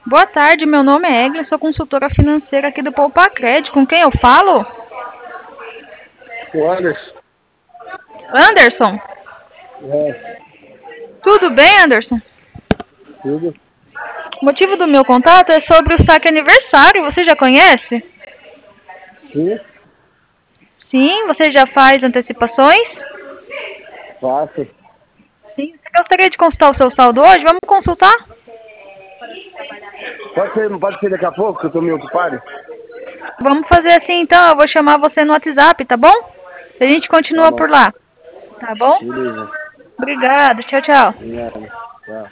Boa tarde, meu nome é Eglia, sou consultora financeira aqui do Poupacred. Com quem eu falo? O Anderson. Anderson? É, Tudo bem, Anderson? tudo. O motivo do meu contato é sobre o saque aniversário. Você já conhece? Sim, Sim, você já faz antecipações? faço. Sim. Você gostaria de consultar o seu saldo hoje? Vamos consultar? Pode ser daqui a pouco, que eu tô meio ocupado? Vamos fazer assim então, eu vou chamar você no WhatsApp, tá bom? A gente Tá continua bom. por lá, tá bom? Beleza. Obrigada, tchau, tchau. Obrigado. Tchau.